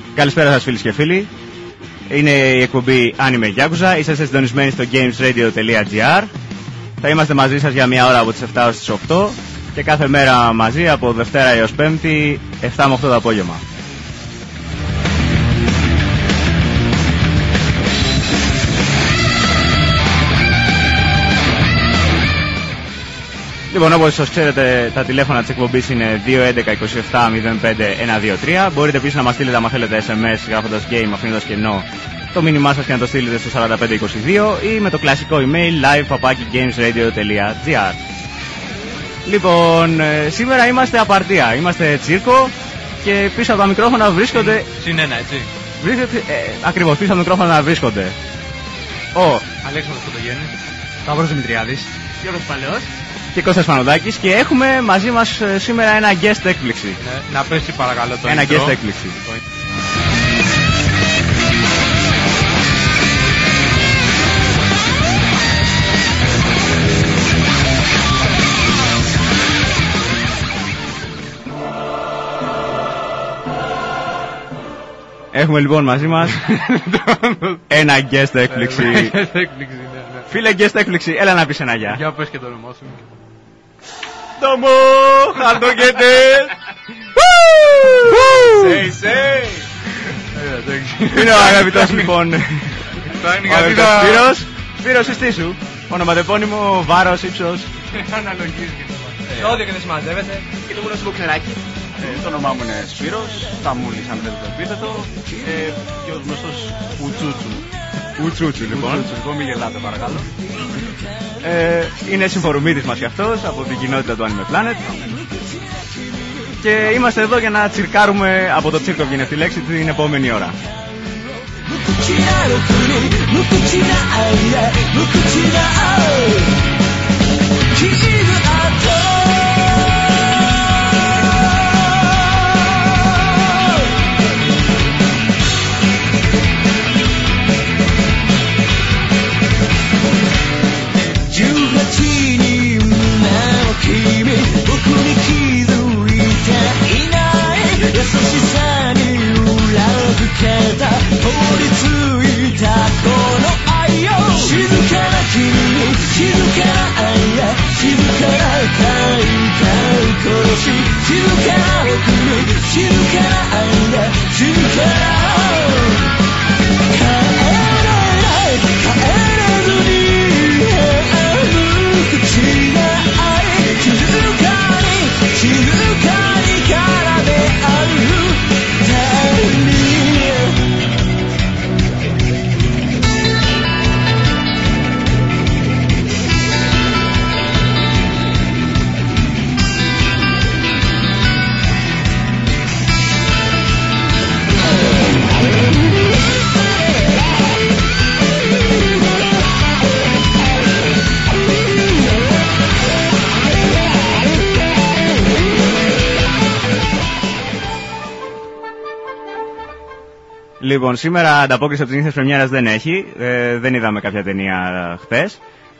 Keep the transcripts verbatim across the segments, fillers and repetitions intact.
Καλησπέρα σας φίλες και φίλοι. Είναι η εκπομπή Anime Yakuza. Είσαστε συντονισμένοι στο gamesradio.gr. Θα είμαστε μαζί σας για μια ώρα από τις επτά έως τις οκτώ και κάθε μέρα μαζί από Δευτέρα έως Πέμπτη επτά με οκτώ το απόγευμα. Λοιπόν, όπως σας ξέρετε, τα τηλέφωνα της εκπομπής είναι δύο έντεκα είκοσι επτά μηδέν πέντε ένα δύο τρία. Μπορείτε επίσης να μας στείλετε, άμα θέλετε, ες εμ ες γράφοντας game, αφήνοντας κενό το μήνυμά σας και να το στείλετε στο σαράντα πέντε είκοσι δύο ή με το κλασικό email live παπάκι gamesradio.gr. Λοιπόν, σήμερα είμαστε απαρτία, είμαστε τσίρκο και πίσω από τα μικρόφωνα βρίσκονται... Συνένα, έτσι. Βρίσκονται, ε, ακριβώς, πίσω από τα μικρόφωνα βρίσκονται ο Αλέξανδρος Πρωτογέννης, Σταύρος Δημητριάδης, Γιώργος Παλαιός και Κώστας Πανοδάκης και έχουμε μαζί μας σήμερα ένα guest έκπληξη. Ναι, να πέσει παρακαλώ το Ένα intro. guest έκπληξη. Έχουμε λοιπόν μαζί μας ένα guest έκπληξη. Φίλε guest έκπληξη, έλα να πεις ένα γεια. Για πες και το όνομά σου. Τόμο, χαρτοκέτες. Say, say. Είναι ο αγαπητός λοιπόν, ο αγαπητός Σπύρος. Σπύρος, συστή σου. Ονοματεπώνυμο, βάρος, ύψος. Αναλογίζει. Ρόδιο και δεν συμμαζεύεται. Και το μόνο σου ξεράκι. Το όνομά μου είναι Σπύρος, Σταμούλης αν θέλετε το επίθετο και ο γνωστός Ουτσούτσου. Ουτσούτσου λοιπόν. Ουτσούτσου, λοιπόν, μην γελάτε παρακαλώ. Ε, είναι συμφορουμίτης μας κι αυτός από την κοινότητα του Anime Planet. Και είμαστε εδώ για να τσιρκάρουμε από το τσίρκο, βγαίνει αυτή η λέξη, την επόμενη ώρα. Λοιπόν, σήμερα ανταπόκριση από τις νύχτες πρεμιέρας δεν έχει, ε, δεν είδαμε κάποια ταινία χθες.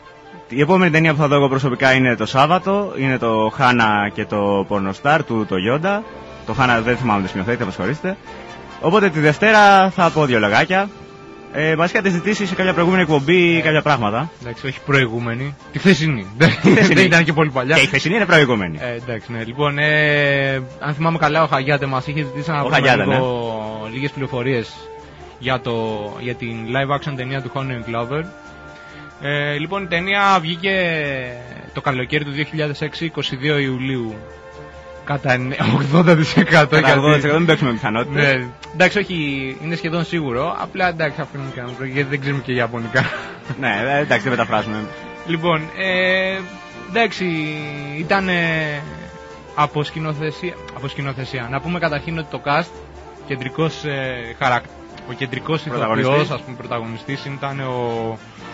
Η επόμενη ταινία που θα δω εγώ προσωπικά είναι το Σάββατο, είναι το Χάνα και το Pornostar του το Yonda. Το Χάνα δεν θυμάμαι το σκηνοθέτη, θα με συγχωρήσετε. Οπότε τη Δευτέρα θα πω δύο λογάκια. Ε, βασικά είχατε ζητήσει σε κάποια προηγούμενη εκπομπή ε, κάποια πράγματα. Εντάξει, όχι προηγούμενη. Τη χθεσινή. Δεν ήταν και πολύ παλιά. Και η χθεσινή είναι προηγούμενη. Ε, εντάξει, ναι. Λοιπόν, ε, αν θυμάμαι καλά, ο Χαγιάτε μας είχε ζητήσει να πούμε λίγο, ναι. λίγες πληροφορίες για, το, για την live action ταινία του Honey and Clover. Ε, λοιπόν, η ταινία βγήκε το καλοκαίρι του δύο χιλιάδες έξι, είκοσι δύο Ιουλίου. Κατά ογδόντα τοις εκατό. Κατά ογδόντα τοις εκατό δεν παίξουμε πιθανότητες. Ναι, εντάξει, όχι, είναι σχεδόν σίγουρο. Απλά εντάξει, αφήνουμε και να γιατί δεν ξέρουμε και Ιαπωνικά. Ναι, εντάξει, δεν μεταφράζουμε. Λοιπόν, ε, εντάξει, ήταν ε, από, σκηνοθεσία, από σκηνοθεσία. Να πούμε καταρχήν ότι το cast, κεντρικός ε, χαρακ, ο κεντρικός ηθοποιός, ας πούμε, πρωταγωνιστής ήταν ο...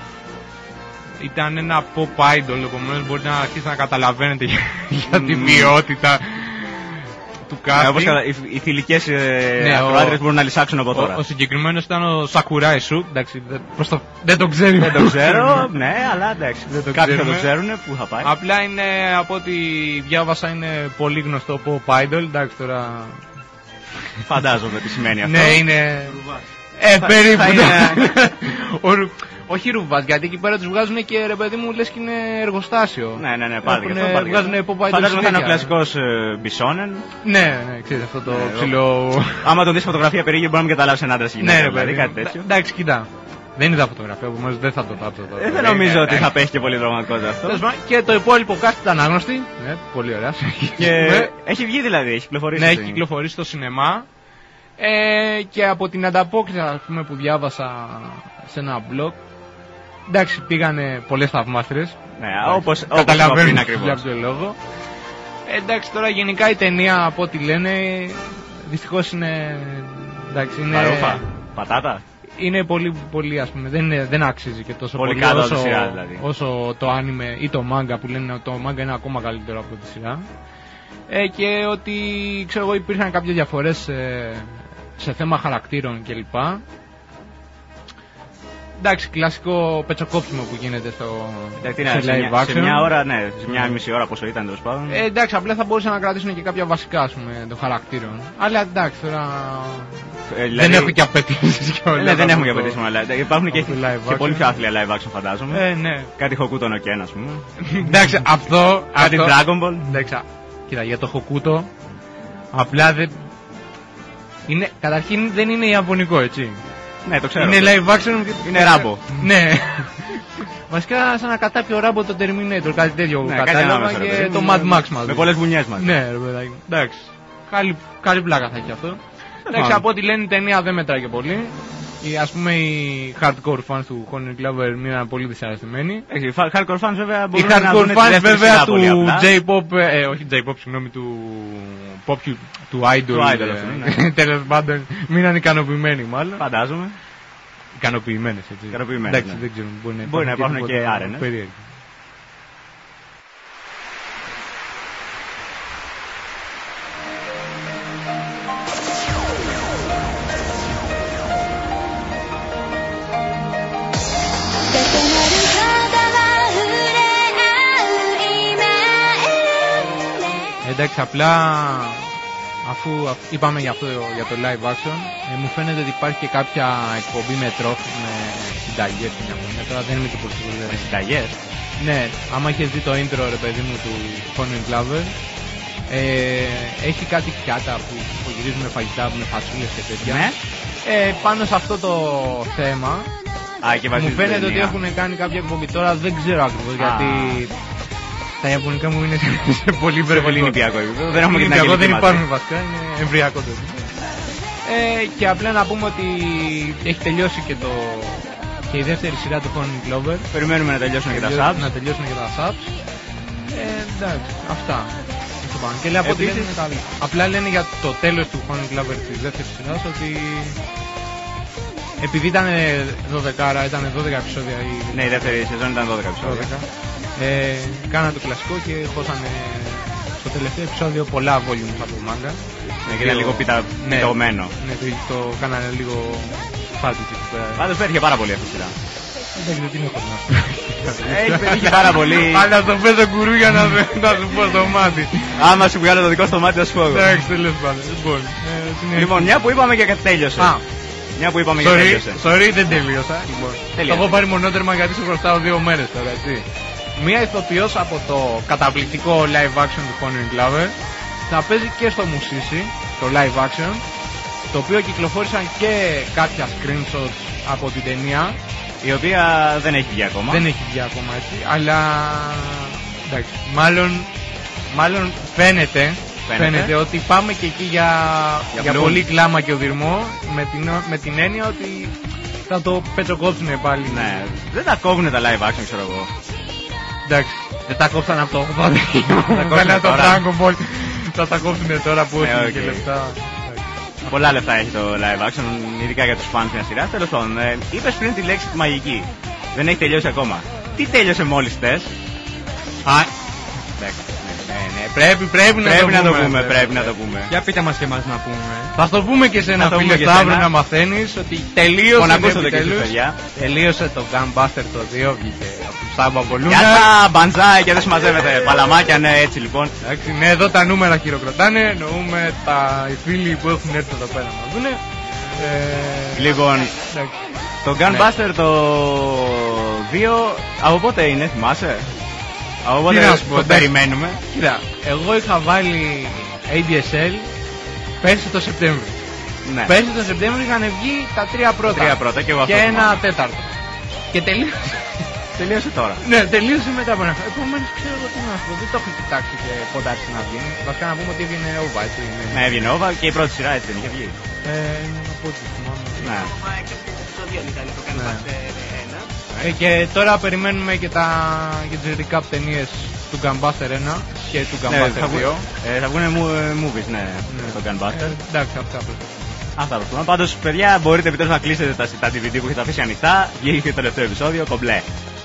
Ήταν ένα pop idol, επομένως μπορείτε να αρχίσετε να καταλαβαίνετε για, για τη ποιότητα του casting. Ναι, όπως κατα... οι, οι θηλυκές ε, ναι, ακροάτρες μπορούν να λυσάξουν από τώρα. Ο, ο συγκεκριμένος ήταν ο Sakurai Su, εντάξει, δεν, το, δεν το ξέρει. Δεν το ξέρω, ναι, αλλά εντάξει, δεν το κάποιοι θα το ξέρουν, πού θα πάει. Απλά είναι, από ό,τι διάβασα, είναι πολύ γνωστό pop idol, εντάξει τώρα... Φαντάζομαι τι σημαίνει αυτό. Ναι, είναι. Ε, περίπου. Είναι... Όχι ρουβάς, γιατί εκεί πέρα τους βγάζουν και ρε παιδί μου λες και είναι εργοστάσιο. Ναι, ναι, ναι, πάλι. Βγάζουν Pop Idol. Φαντάζομαι θα είναι ο κλασικός Μπισόνεν. Ναι, ναι, ξέρεις αυτό το ψηλό. Άμα τον δεις φωτογραφία περίγυρη μπορεί να μην καταλάβεις έναν άντρα ή γυναίκα. Δηλαδή κάτι τέτοιο. Εντάξει, κοιτά. Δεν είδα φωτογραφία, επομένως δεν θα το θάψω τώρα. Δεν νομίζω ότι θα πέχει και πολύ δραματικότητα αυτό. Και το υπόλοιπο cast ήταν άγνωστη. Ναι, πολύ ωραία. Έχει βγει δηλαδή, έχει κυκλοφορήσει. Ναι, έχει κυκλοφορήσει στο σινεμά. Ε, και από την ανταπόκριση ας πούμε, που διάβασα σε ένα blog, εντάξει, πήγανε πολλές θαυμάστρες. Ναι, όπως καταλαβαίνουν για αυτόν τον λόγο. Ε, εντάξει, τώρα γενικά η ταινία από ό,τι λένε δυστυχώς είναι. Εντάξει, είναι. Παρούφα, πατάτα. Είναι πολύ, πολύ ας πούμε, δεν, είναι, δεν αξίζει και τόσο πολύ, πολύ όσο, σειρά, δηλαδή. όσο το anime ή το manga που λένε ότι το manga είναι ακόμα καλύτερο από τη σειρά. Ε, και ότι ξέρω εγώ υπήρχαν κάποιες διαφορές ε, σε θέμα χαρακτήρων κλπ. Εντάξει, κλασικό πετσοκόψιμο που γίνεται στο εντάξει, σε σε, live μια, action. Σε μια ώρα, ναι, σε μια μισή ώρα πόσο ήταν τέλος πάντων. Ε, εντάξει, απλά θα μπορούσαν να κρατήσουν και κάποια βασικά ας πούμε, των χαρακτήρων. Αλλά εντάξει, τώρα ε, δηλαδή... δεν έχουν και απαιτήσεις και όλα. Ναι, δεν έχουν και απαιτήσεις, αλλά υπάρχουν και, live και πολύ πιο άθλια live action φαντάζομαι. Ε, ναι. Κάτι Hokuto no Ken ας πούμε. Εντάξει, αυτό... Κάτι Dragon Ball. Εντάξει, κοίτα, για το Hokuto απλά δεν... Είναι, καταρχήν δεν είναι ιαπωνικό, έτσι. Ναι, το ξέρω. Είναι live action. Είναι ράμπο. Ναι. Βασικά σαν να κατάπιε ο ράμπο το Terminator, κάτι τέτοιο ναι, κατάλαβα και ρε, το Mad Max μαζί. Με πολλές βουνιές μαζί. Ναι, ρε παιδάκι. Εντάξει. Καλή, καλή πλάκα θα έχει αυτό. Εντάξει, από ό,τι λένε η ταινία δεν μετράει και πολύ. Οι, ας πούμε οι hardcore fans του Honey Clover μείναν πολύ δυσαρεστημένοι. Οι hardcore fans βέβαια μπορούν οι hardcore να δουν fans βέβαια του J-pop, ε, όχι J-pop, συγγνώμη, του pop, του idol, του idol ε, ναι. τέλος πάντων μείναν ικανοποιημένοι μάλλον. Φαντάζομαι. Ικανοποιημένες, έτσι. Ικανοποιημένες, εντάξει, ναι. δεν ξέρω, μπορεί να υπάρχουν, μπορεί να υπάρχουν και, και άρενες. Περίεργοι. Εντάξει, απλά αφού είπαμε για, αυτό, για το live action, ε, μου φαίνεται ότι υπάρχει και κάποια εκπομπή με τρόφι, με συνταγές στην Ιαπωνία. Τώρα δεν είμαι και πολύ σίγουρος. Με συνταγές? Ναι, άμα έχεις δει το intro ρε παιδί μου του Honey Clover, ε, έχει κάτι πιάτα που υπογυρίζουν φαγητά με φασούλες και τέτοια. Ναι. Ε, πάνω σε αυτό το θέμα, Α, και μου φαίνεται ότι έχουν κάνει κάποια εκπομπή. Τώρα δεν ξέρω ακριβώς γιατί... Τα ιαπωνικά μου είναι σε πολύ πολύ νηπιακό επίπεδο. Δεν έχουμε και την αγγελική. Δεν υπάρχουν βασικά, είναι εμβριακό το επίπεδο. Ε, και απλά να πούμε ότι έχει τελειώσει και, το... και η δεύτερη σειρά του Honey Clover. Περιμένουμε να τελειώσουν και τα subs. Να τελειώσουν και τα subs. Ε, εντάξει, αυτά. Και λέει από ότι λένε, απλά λένε για το τέλος του Honey Clover της δεύτερης σειράς ότι επειδή ήταν δώδεκα, ήταν δώδεκα επεισόδια η... Ναι, η δεύτερη σεζόν ήταν δώδεκα επεισόδια. Ε, κάνανε το κλασικό και χώσανε στο τελευταίο επεισόδιο πολλά volumes από το manga. Ναι, και ήταν λίγο πιτωμένο. Ναι, το, το κάνανε λίγο φάλτιση εκεί πέρα. Πάντως πέτυχε πάρα πολύ αυτή η σειρά. Δεν ξέρω τι είναι αυτό να σου Έχει πετύχει πάρα πολύ. Αλλά το παίζω κουρού για να σου πω στο μάτι. Άμα σου βγάλω το δικό στο μάτι θα σου πω εγώ. Εντάξει, τέλος πάντων. Λοιπόν, μια που είπαμε και τέλειωσε. Μια που είπαμε sorry, και τέλειωσε. Sorry, δεν τελείωσα. Το έχω πάρει μονότερμα γιατί σου χρωστάω δύο μέρες τώρα, έτσι. Μία ηθοποιός από το καταπληκτικό live action του Honey Clover θα παίζει και στο Mushishi, το live action, το οποίο κυκλοφόρησαν και κάποια screenshots από την ταινία, η οποία δεν έχει βγει ακόμα. Δεν έχει βγει ακόμα, έτσι, αλλά εντάξει, μάλλον, μάλλον φαίνεται, φαίνεται. φαίνεται ότι πάμε και εκεί για, για, για πολύ κλάμα και οδυρμό, με την, με την έννοια ότι θα το πετσοκόψουνε πάλι. Ναι, δεν τα κόβουνε τα live action, ξέρω εγώ. Εντάξει, δεν τα κόψαν από το ογδόντα. Θα κόψαν το Dragon Ball. Θα τα κόψουν τώρα που έχει και λεφτά. Πολλά λεφτά έχει το live action, ειδικά για τους fans μιας σειράς. Τέλος πάντων, ε, είπες πριν τη λέξη τη μαγική. Δεν έχει τελειώσει ακόμα. Τι τέλειωσε μόλις θες? Α, εντάξει, ναι, ναι, ναι, πρέπει, πρέπει, να, Πρέπει το να το πούμε, πούμε, βέβαια. πρέπει να το πούμε. Για πείτε μας και εμάς να πούμε. Θα το πούμε και σε Θα ένα το πούμε φίλο και Σταύρο σένα. να μαθαίνεις ότι τελείωσε. Λοιπόν, ακούστε το και εσείς, επιτέλους. παιδιά. Τελείωσε το Gunbuster το δύο, βγήκε από του Σάμπα Πολούνα. Γεια τα μπανζάι και δεν συμμαζεύεται. Παλαμάκια, ναι, έτσι λοιπόν. Εντάξει, ναι, εδώ τα νούμερα χειροκροτάνε. Εννοούμε τα οι φίλοι που έχουν έρθει εδώ πέρα να δούνε. Ε, Λοιπόν, εντάξει. το Gunbuster το δύο, από πότε είναι, θυμάσαι? Από πότε να σου πω, το εντάξει. περιμένουμε? Κοίτα, εγώ είχα βάλει έι ντι ες ελ πέρσι το Σεπτέμβριο. Ναι, Πέρσι το Σεπτέμβριο είχαν βγει τα τρία πρώτα. τρία πρώτα και εγώ αυτό και θυμάμαι. ένα τέταρτο. Και τελείωσε. Τελείωσε τώρα. Ναι, τελείωσε μετά από ένα χρόνο. Επομένως ξέρω εγώ τι να σου πω. Δεν το έχω κοιτάξει και πότε άρχισε να βγαίνει. Βασικά να πούμε ότι έβγαινε όβα, έτσι. Ναι, έβγαινε όβα και η πρώτη σειρά έτσι δεν είχε βγει. Ε, να πω ότι θυμάμαι. Ναι. Ε, και τώρα περιμένουμε και, τα, και τις recap ταινίες του Gunbuster ένα και του Ναι, Gunbuster θα, βγουν, δύο. ε, θα βγουν movies, ναι, Ναι. το Gunbuster. Ε, εντάξει, αυτά πρέπει. Αυτά προσπαθούμε. Πάντως, παιδιά, μπορείτε επιτέλους να κλείσετε τα, τα ντι βι ντι που έχετε αφήσει ανοιχτά. Βγήκε το τελευταίο επεισόδιο, κομπλέ.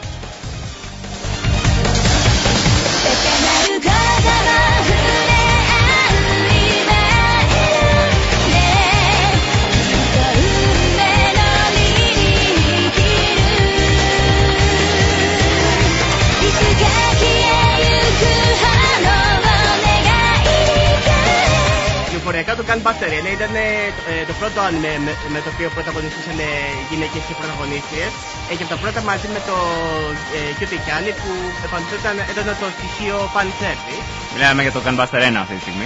Πληροφοριακά το Gunbuster ένα ήταν ε, το πρώτο anime με, με το οποίο πρωταγωνιστούσαν ε, γυναίκες και πρωταγωνίστριες. Ε, και από τα πρώτα μαζί με το ε, Cutie Honey που επαναλαμβάνω ήταν το στοιχείο fan service. Μιλάμε για το Gunbuster ένα αυτή τη στιγμή.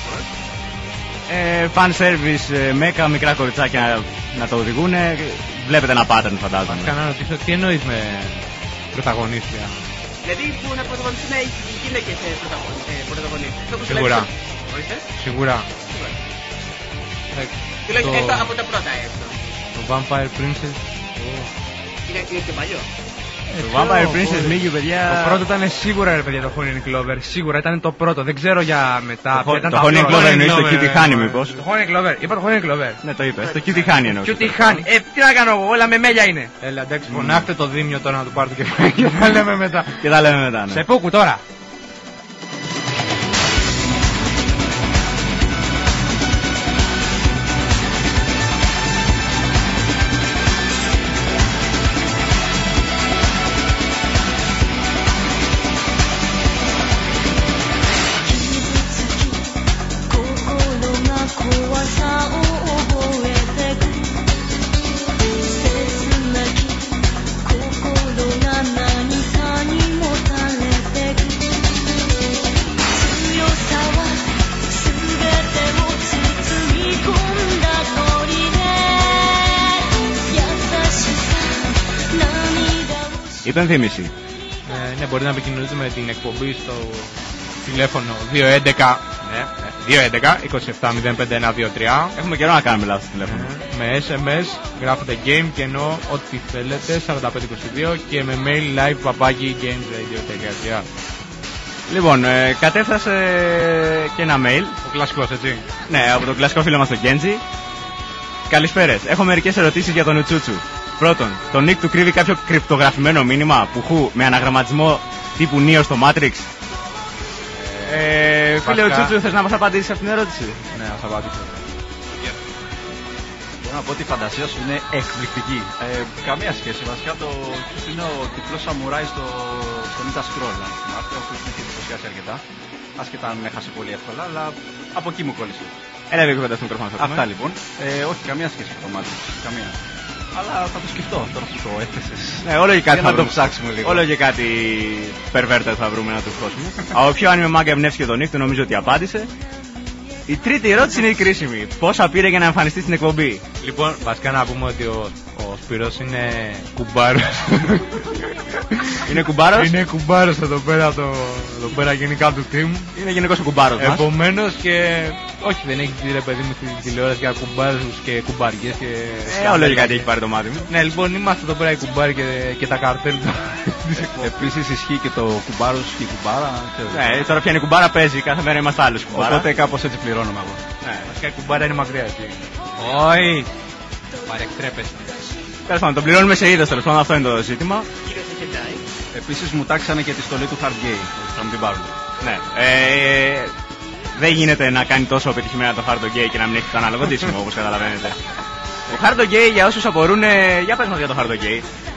Ε, fan service, ε, μέκα, μικρά κοριτσάκια να, να το οδηγούν. Βλέπετε ένα pattern, φαντάζομαι. Κάνα να ρωτήσω, τι εννοείς με πρωταγωνίστρια? Δηλαδή που να πρωταγωνιστούν οι γυναίκες ε, πρωταγωνι- ε, πρωταγωνίστριες. Όπως Σίγουρα. τουλάχιστον- Ορίστε. Σίγουρα. Τουλάχιστον Το- ε, από τα πρώτα έστω. Το Vampire Princess. Είναι, είναι και παλιό. Το Vampire Princess Μίγιου, παιδιά. Το πρώτο ήταν σίγουρα, ρε παιδιά, το Honey Clover. Σίγουρα ήταν το πρώτο. Δεν ξέρω για μετά. Το ποια Ho- ήταν το τα Honey πρώτα. Clover εννοείς το Clover, Cutie ε, Honey, ε, μήπως? Το Honey Clover. Είπα το Honey Clover. Ναι, το είπες. Το Cutie Honey εννοούσε. Cutie Honey. Ε, τι να κάνω εγώ, όλα με μέλια είναι. Έλα, εντάξει, φωνάχτε το Δήμιο τώρα να του πάρει το κεφάλι και θα λέμε μετά. Και τα λέμε μετά, ναι. Σε πούκου τώρα. Υπενθύμηση. Ε, ναι, μπορείτε να επικοινωνήσετε με την εκπομπή στο τηλέφωνο δύο έντεκα Ναι. δύο έντεκα είκοσι επτά μηδέν πέντε ένα δύο τρία. Έχουμε καιρό να κάνουμε λάθος στο τηλέφωνο. Με ες εμ ες γράφετε game και ενώ ό,τι θέλετε σαράντα πέντε είκοσι δύο και με mail live παπάκι gamesradio.gr. Λοιπόν, ε, κατέφτασε και ένα mail. Ο κλασικός, έτσι. Ναι, από τον κλασικό φίλο μας τον Κέντζι. Καλησπέρες. Έχω μερικές ερωτήσεις για τον Ουτσούτσου. Πρώτον, το Nick του κρύβει κάποιο κρυπτογραφημένο μήνυμα πουχού με αναγραμματισμό τύπου Neo στο Matrix. Ε, φίλε Βασικά- Ουτσούτσου, θες να μας απαντήσεις αυτήν την ερώτηση? Ναι, θα απαντήσω. Μπορώ να πω ότι η φαντασία σου είναι εκπληκτική. Ε, καμία σχέση. Βασικά το ποιος είναι ο τυφλός σαμουράι στο, στο Nita Scroll. Αν θυμάστε, ο οποίος με έχει εντυπωσιάσει αρκετά. Άσχετα αν με έχασε πολύ εύκολα, αλλά από εκεί μου κόλλησε. Έλα λίγο κοντά στο μικρόφωνο. θα Αυτά πούμε. λοιπόν. Ε, όχι, καμία σχέση με το Matrix. Καμία. Αλλά θα το σκεφτώ τώρα που το έθεσες. Ναι, όλο και κάτι Για θα να το βρούμε. ψάξουμε λίγο. Όλο και κάτι perverted θα βρούμε να του χώσουμε. Από ποιο άνιμε μάγκα εμπνεύστηκε τον Nick, του νομίζω ότι απάντησε. Η τρίτη ερώτηση είναι η κρίσιμη. Πόσα πήρε για να εμφανιστεί στην εκπομπή? Λοιπόν, βασικά να πούμε ότι ο, ο Σπύρος είναι κουμπάρος. Είναι κουμπάρος? Είναι κουμπάρος εδώ πέρα, το, εδώ πέρα γενικά του team. Είναι γενικώς ο κουμπάρος μας. Επομένως και όχι, δεν έχει δει ρε παιδί μου στη τηλεόραση για κουμπάρους και κουμπαριές και... Ε, όλο και κάτι έχει πάρει το μάτι μου. Ναι, λοιπόν, είμαστε εδώ πέρα οι κουμπάροι και, και τα καρτέλ του. Επίσης ισχύει και το κουμπάρος και η κουμπάρα. ξέρετε. Ναι, τώρα πια είναι κουμπάρα παίζει, κάθε μέρα είμαστε άλλους κουμπάρα. Οπότε κάπως έτσι πληρώνουμε εγώ. Ναι. Βασικά η κουμπάρα είναι μακριά εκεί. Όχι. Παρεκτρέπεστε. Τέλος πάντων, τον πληρώνουμε σε είδος, τέλος πάντων, αυτό είναι το ζήτημα. Κύριε Σεχεντάι. Επίσης μου τάξανε και τη στολή του Hard Gay. Θα μου την πάρουν. Ναι. Ε, δεν γίνεται να κάνει τόσο πετυχημένα το Hard Gay και να μην έχει το ανάλογο ντύσιμο, όπως καταλαβαίνετε. Το Hard Gay, για όσους απορούν, για πες μας για το Hard Gay.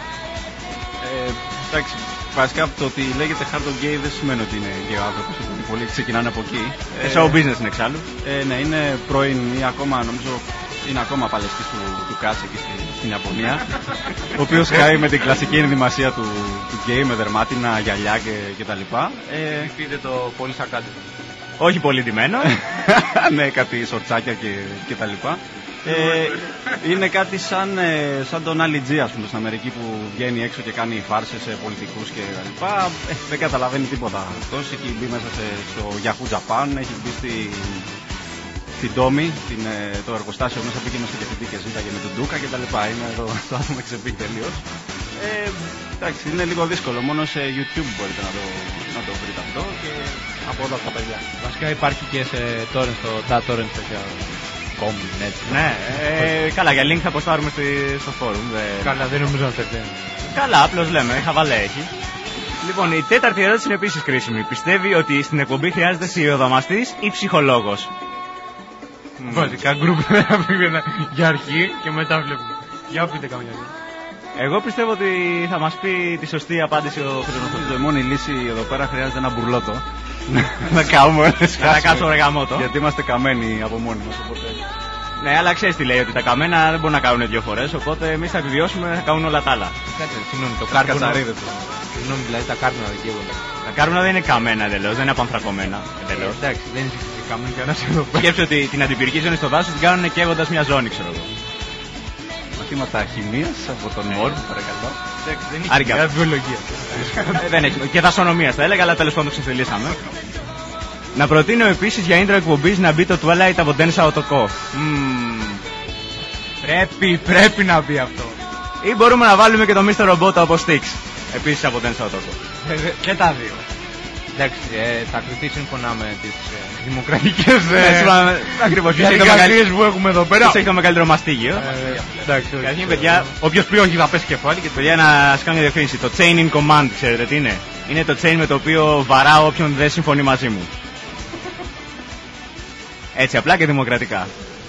Ε, εντάξει, βασικά το ότι λέγεται Hard Gay δεν σημαίνει ότι είναι γκέι ο άνθρωπος, γιατί πολλοί ξεκινάνε από εκεί. Ε, show business είναι εξάλλου. Ε, ναι, είναι πρώην ή ακόμα, νομίζω, είναι ακόμα παλαιστής του, του Κάτσε εκεί στη, στην Ιαπωνία. Ο οποίος χάει με την κλασική ενδυμασία του, του γκέι με δερμάτινα, γυαλιά και, και τα λοιπά. Ε, Πείτε το πολύ σακάντι. Όχι πολύ ντυμένο. Ναι, κάτι σορτσάκια και, και τα λοιπά. Ε, είναι κάτι σαν, ε, σαν τον Άλλη Τζι, ας πούμε, στην Αμερική που βγαίνει έξω και κάνει φάρσες σε πολιτικούς και τα λοιπά. Ε, δεν καταλαβαίνει τίποτα αυτός. Έχει μπει μέσα σε, στο Yahoo Japan, έχει μπει στη, στην Tommy, την, ε, το εργοστάσιο μέσα πήγε στο διευθυντή και ζήταγε με τον Ντούκα και τα λοιπά. Είναι το, το άτομο ξεφύγει τελείως. Ε, εντάξει, είναι λίγο δύσκολο. Μόνο σε YouTube μπορείτε να το, να το βρείτε αυτό και από όλα τα παιδιά. Βασικά υπάρχει και σε torrent, στο torrent τέτοια κόμμα, έτσι. Ναι, ε, καλά, για link θα αποστάρουμε στη, στο forum. Δε... Καλά, δεν νομίζω να θέλετε. Καλά, απλώς λέμε, χαβαλέ έχει. Λοιπόν, η τέταρτη ερώτηση είναι επίσης κρίσιμη. Πιστεύει ότι στην εκπομπή χρειάζεται σιωδομαστής ή ψυχολόγος? Βασικά γκρουπ για αρχή και μετά βλέπουμε. Για πείτε καμιά. Εγώ πιστεύω ότι θα μας πει τη σωστή απάντηση ο Χρυσονοφός. Η μόνη λύση εδώ πέρα χρειάζεται ένα μπουρλότο. Να κάνουμε να κάτσω ρεγαμότο. Γιατί είμαστε καμένοι από μόνοι μας. Οπότε... Ναι, αλλά ξέρεις τι λέει, ότι τα καμένα δεν μπορούν να κάνουν δύο φορές. Οπότε εμείς θα επιβιώσουμε, θα κάνουν όλα τα άλλα. Κάτσε, συγγνώμη, το κάρβουνο. Κατσαρίδες. Συγγνώμη, δηλαδή τα κάρβουνα δεν καίγονται. Τα κάρβουνα δεν είναι καμένα εντελώς, δεν είναι απανθρακωμένα εντελώς. Εντάξει, δεν είναι καμένα για να σε εδώ πέρα. Σκέψου ότι την αντιπυρική ζώνη στο δάσος την κάνουν καίγοντας μια ζώνη, ξέρω εγώ. Μαθήματα χημίας από τον Μόρν, παρακαλώ. Εντάξει, δεν Άρικα. έχει βιολογία. Ε, δεν έχει. Και δασονομίας θα έλεγα, αλλά τέλος πάντων ξεφτυλίσαμε. Να προτείνω επίσης για intro εκπομπής να μπει το Twilight από Densa Otoko. Mm. Πρέπει, πρέπει να μπει αυτό. Ή μπορούμε να βάλουμε και το μίστερ Robot από Styx. Επίσης από Densa Otoko. Και τα δύο. Εντάξει, ε, θα κριθεί σύμφωνα με τις ε, δημοκρατικές ε, ακριβώς διαδικασίες που έχουμε εδώ πέρα. Ποιος έχει το μεγαλύτερο μαστίγιο. Ε, εντάξει, καταρχήν, παιδιά, όποιος πει όχι θα πέσει κεφάλι. Και παιδιά, να σας κάνω μια διευκρίνηση. Το chain in command, ξέρετε τι είναι? Είναι το chain με το οποίο βαράω όποιον δεν συμφωνεί μαζί μου. Έτσι απλά και δημοκρατικά.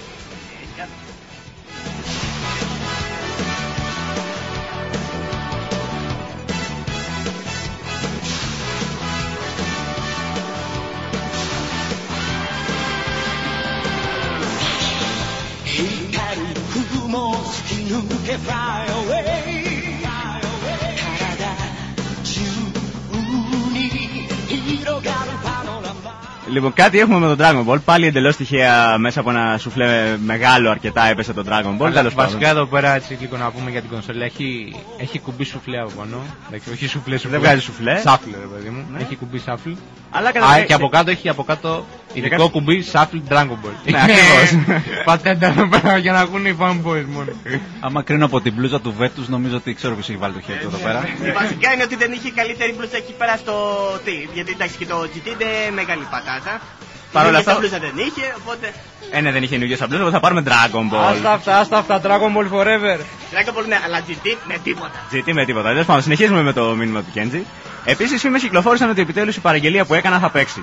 Λοιπόν, κάτι έχουμε με τον Dragon Ball. Πάλι εντελώς τυχαία μέσα από ένα σουφλέ μεγάλο αρκετά έπεσε το Dragon Ball. Αλλά βασικά εδώ πέρα έτσι λίγο να πούμε για την κονσόλα. Έχει, έχει κουμπί σουφλέ από πάνω. Όχι σουφλέ, σουφλέ. Δεν βγάζει σουφλέ. Σάφλ, ρε παιδί μου. Ναι. Έχει κουμπί σάφλ. Αλλά Α, και από κάτω έχει από κάτω ειδικό κάτι... κουμπί σάφλ Dragon Ball. Ναι, ακριβώς. Πατέντα εδώ πέρα για να ακούνε οι fanboys μόνο. Άμα κρίνω από την μπλούζα του Βέτους, νομίζω ότι ξέρω ποιος έχει βάλει το χέρι του εδώ πέρα. Βασικά είναι ότι δεν είχε καλύτερη μπλούζα εκεί πέρα στο τι. Γιατί εντάξει και το τζι τι είναι μεγάλη πατάτα. Παρ' όλα αυτά. μπλούζα δεν είχε, οπότε. Ε, ναι, δεν είχε νιούγια σαν μπλούζα, οπότε θα πάρουμε Dragon Ball. Άστα αυτά, άστα αυτά, Dragon Ball forever. Dragon Ball ναι, αλλά τζι τι με τίποτα. τζι τι με τίποτα. Τέλος πάντων, συνεχίζουμε με το μήνυμα του Kenji. Επίσης, φήμες κυκλοφόρησαν ότι επιτέλους η παραγγελία που έκανα θα παίξει.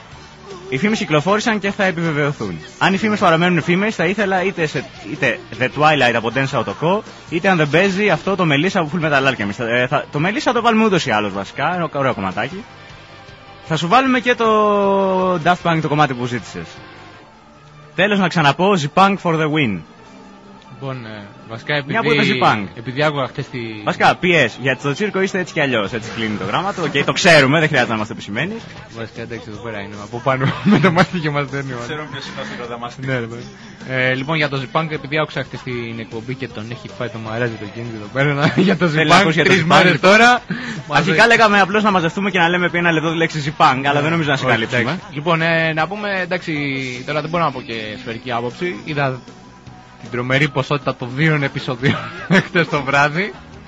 Οι φήμες κυκλοφόρησαν και θα επιβεβαιωθούν. Αν οι φήμες παραμένουν φήμες, θα ήθελα είτε, σε, είτε The Twilight από Densa Otoko, είτε αν δεν παίζει αυτό το Melissa από Full Metal Alchemist. Ε, θα, το Melissa το βάλουμε ούτως ή άλλως βασικά, είναι ωραίο κομματάκι. Θα σου βάλουμε και το Daft Punk το κομμάτι που ζήτησες. Τέλος να ξαναπώ, Z-Punk for the win. Λοιπόν, ε, βασικά επειδή, μια που είπε Z-Punk. επειδή άκουγα χτες τη... Βασικά, πι ες, γιατί στο τσίρκο είστε έτσι κι αλλιώς, έτσι κλείνει το γράμμα του, okay, το ξέρουμε, δεν χρειάζεται να είμαστε επισημένοι. Βασικά, εντάξει, εδώ πέρα είναι, από πάνω με το μάστι και μας δένει. Ξέρουμε ποιος είναι ο σιροδαμαστής. Ναι, ε, λοιπόν, για το Z-Punk, επειδή άκουσα χτες την εκπομπή και τον έχει φάει το μαράζι το Kenji εδώ πέρα, για το Z-Punk, τρεις μέρες τώρα. Αρχικά λέγαμε απλώς να μαζευτούμε και να λέμε επί ένα λεπτό τη λέξη Z-Punk, αλλά δεν νομίζω να συγκαλύψουμε. Λοιπόν, να πούμε, εντάξει, τώρα δεν μπορώ να πω και σφαιρική άποψη, είδα την τρομερή ποσότητα των δύο επεισοδίων χτες το βράδυ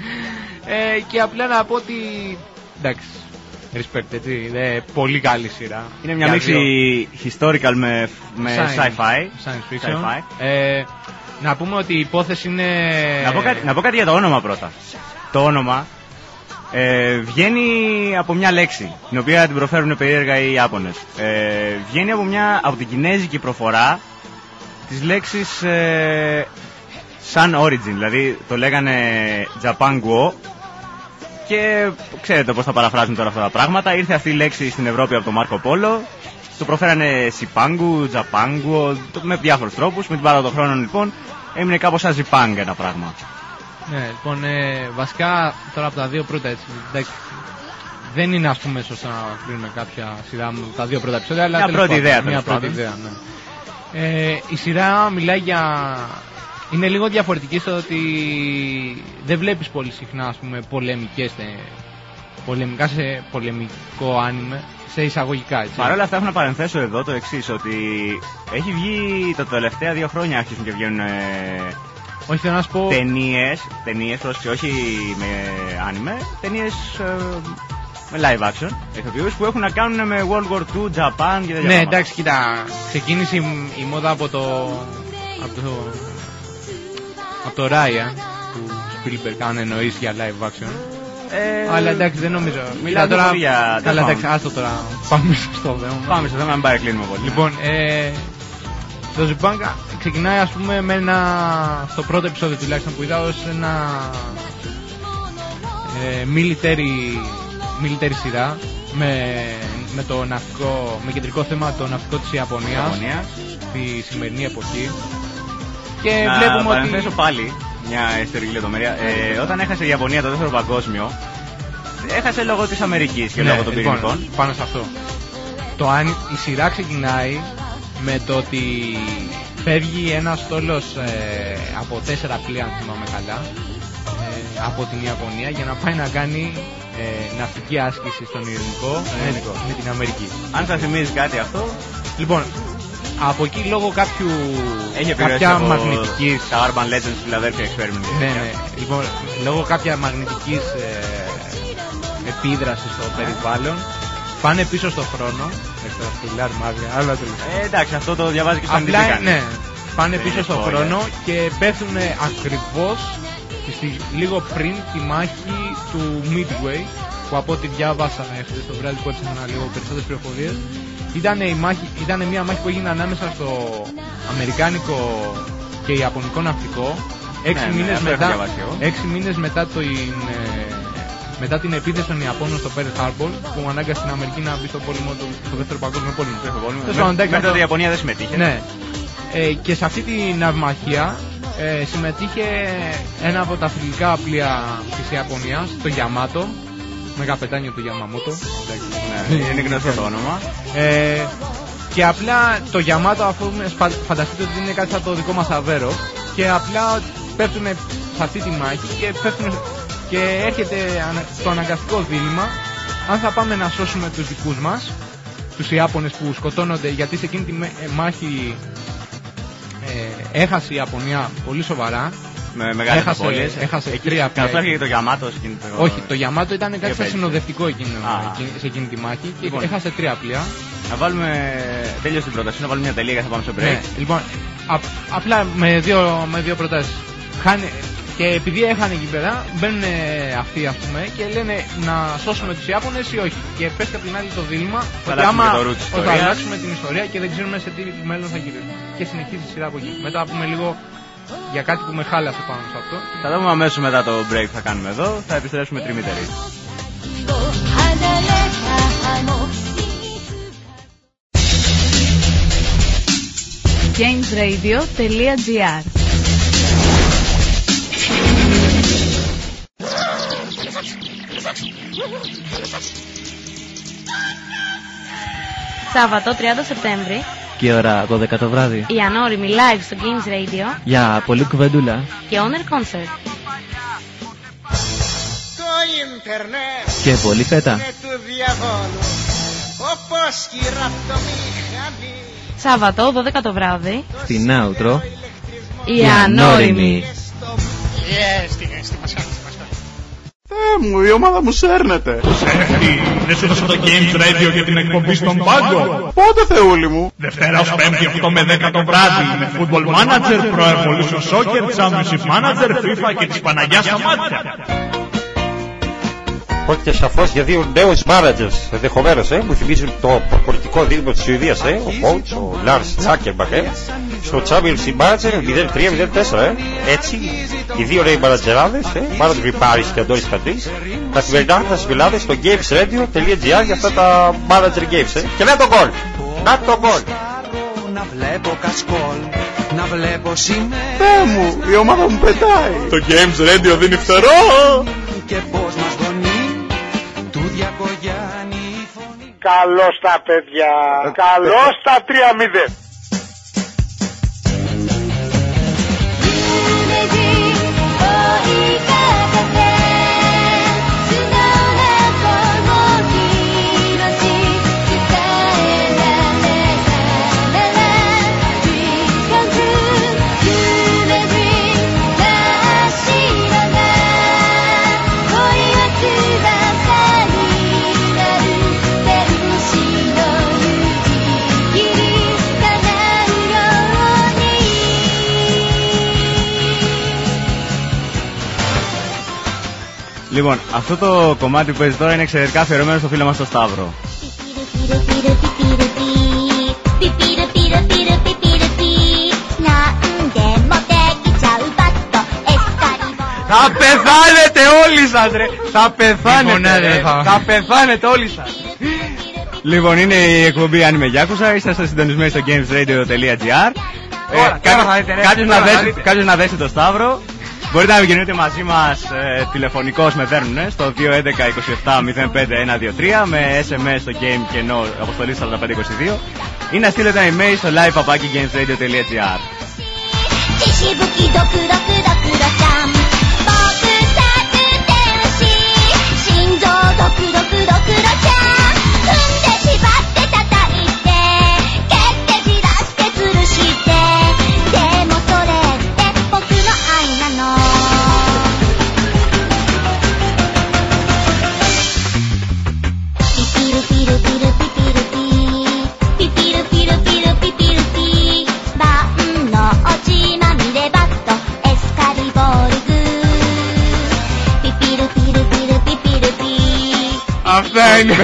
ε, και απλά να πω ότι εντάξει, respect, έτσι, είναι πολύ καλή σειρά. Είναι μια μίξη historical με, με science, sci-fi. Science fiction. Sci-fi. Ε, να πούμε ότι η υπόθεση είναι... Να πω, κάτι, να πω κάτι για το όνομα πρώτα. Το όνομα Ε, βγαίνει από μια λέξη, την οποία την προφέρουν περίεργα οι Ιάπωνες. Ε, βγαίνει από, μια, από την κινέζικη προφορά της λέξης ε, Sun Origin, δηλαδή το λέγανε Japanguo. Και ξέρετε πώς θα παραφράζουν τώρα αυτά τα πράγματα. Ήρθε αυτή η λέξη στην Ευρώπη από τον Μάρκο Πόλο. Το προφέρανε Σιπάγκου, Τζαπάγκου, με διάφορους τρόπους. Με την πάροδο των χρόνων λοιπόν έμεινε κάπως σαν Ζιπάνγκ ένα πράγμα. Ναι, λοιπόν, ε, βασικά τώρα από τα δύο πρώτα έτσι, εντάξει, δεν είναι ας πούμε σωστό να κρίνουμε κάποια σειρά με τα δύο πρώτα επεισόδια, αλλά μια πρώτη πάντων, ιδέα, μια πρώτη ιδέα, ναι. Ε, η σειρά μιλάει για... είναι λίγο διαφορετική στο ότι δεν βλέπεις πολύ συχνά ας πούμε πολεμικές, πολεμικά σε πολεμικό άνιμε, σε εισαγωγικά έτσι. Παρ' όλα αυτά έχω να παρενθέσω εδώ το εξής, ότι έχει βγει τα τελευταία δύο χρόνια αρχίζουν και βγαίνουν ε, όχι, θέλω να σου πω... ταινίες, ταινίες πρόσεξε, όχι με άνιμε, ταινίες ε, με live action ηθοποιούς που έχουν να κάνουν με World War Two, Japan και τέτοια. Ναι, εντάξει, κοίτα, ξεκίνησε η, η μόδα από το... από το... από το Raya του Spielberg, αν εννοείς για live action. Ε, αλλά εντάξει, δεν νομίζω. Μιλάμε τώρα για... Αλλά εντάξει, άστο τώρα. Πάμε στο θέμα. Πάμε στο θέμα, μην παρεκκλίνουμε πολύ. Λοιπόν, ε, το Ζιμπάνκα ξεκινάει ας πούμε με ένα... στο πρώτο επεισόδιο τουλάχιστον που είδα ως ένα... Ε, military, military σειρά με, με το ναυτικό, με κεντρικό θέμα το ναυτικό της Ιαπωνίας, Ιαπωνίας. Στη σημερινή εποχή. Και να βλέπουμε ότι... παρενθέσω πάλι μια ιστορική λεπτομέρεια. Ε, όταν έχασε η Ιαπωνία το δεύτερο παγκόσμιο, έχασε λόγω της Αμερικής και ναι, λόγω των λοιπόν, πυρηνικών. Πάνω σε αυτό. Το, η σειρά ξεκινάει με το ότι φεύγει ένας στόλος ε, από τέσσερα πλοία, αν θυμάμαι καλά, ε, από την Ιαπωνία για να πάει να κάνει ε, ναυτική άσκηση στον Ειρηνικό με, με την Αμερική. Αν σας θυμίζει κάτι αυτό. Λοιπόν, από εκεί λόγω κάποιου... έχει κάποια μαγνητικής... τα Urban Legends Philadelphia Experiment. Ναι, ναι. Λοιπόν, λόγω κάποια μαγνητικής ε, επίδρασης στο περιβάλλον, πάνε πίσω στο χρόνο. Ε, εντάξει, αυτό το διαβάζει και στον Απλά, ναι, πάνε πίσω στο χρόνο και πέφτουν ακριβώς λίγο πριν τη μάχη του Midway, που από ό,τι διάβασα χθες το βράδυ που έψαχνα λίγο περισσότερες πληροφορίες, ήταν, η μάχη, ήταν μια μάχη που έγινε ανάμεσα στο αμερικάνικο και ιαπωνικό ναυτικό έξι, ναι, μήνες, ναι, μετά, έξι μήνες μετά, το, μετά την επίθεση των Ιαπώνων στο Pearl Harbor, που ανάγκασε την Αμερική να μπει στο, πόλεμο, στο δεύτερο παγκόσμιο πόλεμο. Μέχρι τότε η Ιαπωνία δεν συμμετείχε. Ναι. Ε, και σε αυτή την ναυμαχία ε, συμμετείχε ένα από τα φιλικά πλοία της Ιαπωνίας, το Yamato, με καπετάνιο του Yamamoto. Ναι, είναι γνωστό το όνομα. Ε, και απλά το Yamato, αφού φανταστείτε ότι είναι κάτι σαν το δικό μας Αβέρο, και απλά πέφτουν σε αυτή τη μάχη και, πέφτουν, και έρχεται το αναγκαστικό δίλημμα αν θα πάμε να σώσουμε τους δικούς μας, τους Ιάπωνες που σκοτώνονται, γιατί σε εκείνη τη μάχη ε, έχασε η Ιαπωνία πολύ σοβαρά. Με μεγάλες έχασε, πόλεις. έχασε εκεί, τρία πλοία. Καθώς έρχεται το Yamato σε εκείνη το... Όχι, το Yamato ήταν κάτι σαν συνοδευτικό εκείνη, σε εκείνη τη μάχη και λοιπόν, έχασε τρία πλοία. Να βάλουμε, τέλειωσε την πρόταση, να βάλουμε μια τελεία και θα πάμε στο break. Ναι, λοιπόν, α, απλά με δύο, με δύο προτάσεις. Χάνε, και επειδή έχανε εκεί πέρα, μπαίνουν αυτοί ας πούμε και λένε να σώσουμε τους Ιάπωνες ή όχι. Και πες και από την άλλη το δίλημμα ότι άμα θα αλλάξουμε την ιστορία και δεν ξέρουμε σε τι μέλλον θα γυρίσουμε. Και συνεχίζει η σειρά από εκεί. Μετά θα πούμε λίγο για κάτι που με χάλασε πάνω σε αυτό. Θα δούμε αμέσως μετά το break που θα κάνουμε εδώ. Θα επιστρέψουμε τριμητεροί. games radio τελεία gr Σάββατο τριάντα Σεπτέμβρη. Και ώρα δώδεκα το βράδυ. Η ανώριμη live στο Games Radio. Για πολύ κουβεντούλα. Και Honor Concert. Το ίντερνετ. Και πολύ φέτα. Είναι του διαβόλου. Όπως η ραπτομηχανή. Σάββατο δώδεκα το βράδυ. Στην Άουτρο. Η ανώριμη. Yes, στην αίσθημα μας. Θεέ μου, η ομάδα μου σέρνεται. Σέρνει, δεν σου έδωσα το Games Radio για την εκπομπή στον πάγκο. Πότε, Θεούλη μου? Δευτέρα ως Πέμπτη, οκτώ με δέκα το βράδυ. Με Football Manager, Pro Evolution Soccer, Championship Manager, FIFA και της Παναγιάς στα μάτια. πρόκειται σαφώς για δύο νέους managers ενδεχομένως, ε, μου θυμίζουν το πολιτικό δίδυμο της Σουηδίας, ε, ο coach, ο Lars Zuckerberg, ε, στο Championship Manager μηδέν τρία μηδέν τέσσερα, ε, έτσι, οι δύο νέοι μανατζεράδες, ε, Μάνος Γκριπάρης και Αντώνης Καντής, καθημερινά θα σας μιλάνε στο gamesradio.gr για αυτά τα manager games, ε, και να το γκολ, να το γκολ. Να βλέπω κασκόλ, να βλέπω σημαία. Θεέ μου, η ομάδα μου πετάει. Το Games Radio δίνει φτερό. Και πώς μας δονεί του Διακογιάννη η φωνή. Καλώς τα παιδιά, καλώς τα τρία μηδέν. Λοιπόν, αυτό το κομμάτι που παίζει τώρα είναι εξαιρετικά αφιερωμένο στο φίλο μας τον Σταύρο. Θα πεθάνετε όλοι σας ρε! Θα πεθάνετε ρε! Θα πεθάνετε όλοι σας! Λοιπόν, είναι η εκπομπή Αν είμαι Γιάκουσα, είσαστε συντονισμένοι στο gamesradio.gr. Κάποιος να δέσει το Σταύρο. Μπορείτε να επικοινωνείτε μαζί μας ε, τηλεφωνικώς με δέρνουνε στο δύο έντεκα είκοσι επτά μηδέν πέντε ένα δύο τρία με ες εμ ες στο game και ενώ αποστολή σαράντα πέντε είκοσι δύο ή να στείλετε ένα email στο live παπάκι gamesradio.gr. Αυτά είναι.